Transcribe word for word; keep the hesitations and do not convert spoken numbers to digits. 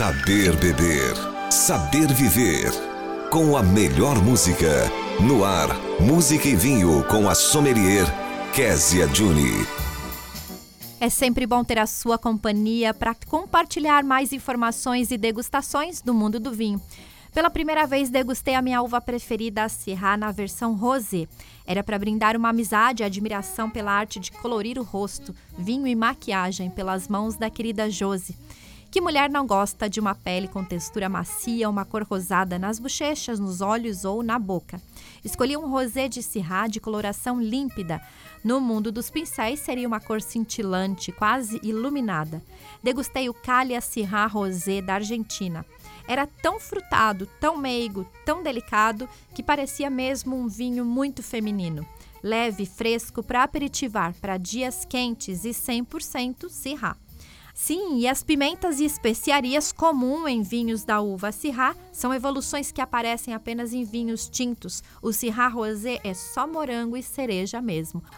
Saber beber, saber viver. Com a melhor música. No ar, música e vinho com a sommelier Kézia Juni. É sempre bom ter a sua companhia para compartilhar mais informações e degustações do mundo do vinho. Pela primeira vez degustei a minha uva preferida, a Syrah, na versão rosé. Era para brindar uma amizade e admiração pela arte de colorir o rosto, vinho e maquiagem pelas mãos da querida Josi. Que mulher não gosta de uma pele com textura macia, uma cor rosada nas bochechas, nos olhos ou na boca? Escolhi um rosé de Syrah de coloração límpida. No mundo dos pincéis seria uma cor cintilante, quase iluminada. Degustei o Calia Syrah Rosé da Argentina. Era tão frutado, tão meigo, tão delicado, que parecia mesmo um vinho muito feminino. Leve, fresco para aperitivar, para dias quentes e cem por cento Syrah. Sim, e as pimentas e especiarias comuns em vinhos da uva Syrah são evoluções que aparecem apenas em vinhos tintos. O Syrah Rosé é só morango e cereja mesmo.